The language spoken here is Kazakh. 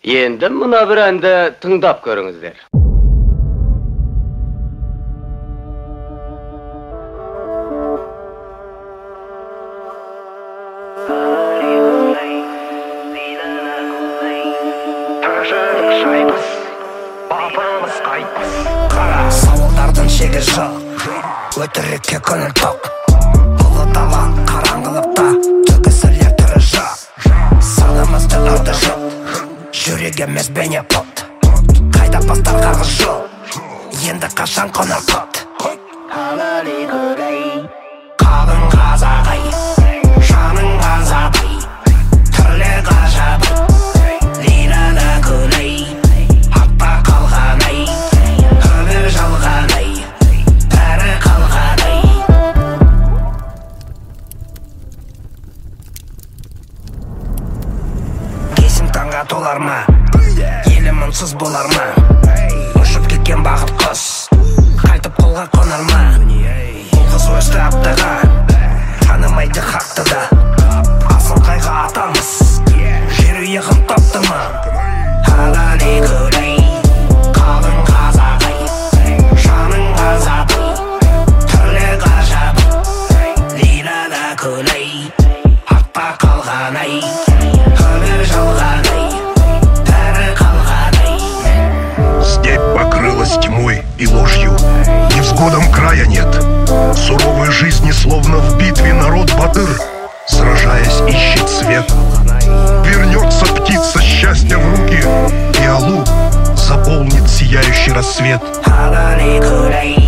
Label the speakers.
Speaker 1: Endi mına bir әнді тыңдап көріңіздер.
Speaker 2: Қара сауалдардың шегі жоқ, өтірікке көңіл тоқ. Ұлы дала қараңғылықта, төгісілер түрі жоқ. Санымызды ұрды жұт, жүрек емес бейне пот. Қайда бастар қарғыз жол, енді қашан қонар қот. Қалың қазағай, жаның азабай, түрлі ғажабай, лирада күлей, атта қалғанай, өмір жалғанай, бәрі қалғанай. Кесім таңға толар ма, елім мұнсыз болар ма? Ұшып кеткен бақыт құс, қайтып қолға қонар ма? Бұл қыз өсті аптаға, танымайды хақты да. Асын қайға атамыз, жер үйеғін тапты ма? Алали күлей, қалың қазағай, жаның азабай, түрлі ғажабай, лирада күлей, атта қалғанай, өмір жалғанай, бәрі қалғанай.
Speaker 3: Степь покрылась тьмой и ложью, невзгодам края нет. В суровой жизни, словно в битве, народ батыр, сражаясь, ищет свет. Вернется птица счастья в руки, и алу заполнит сияющий рассвет.
Speaker 2: Алали күлей,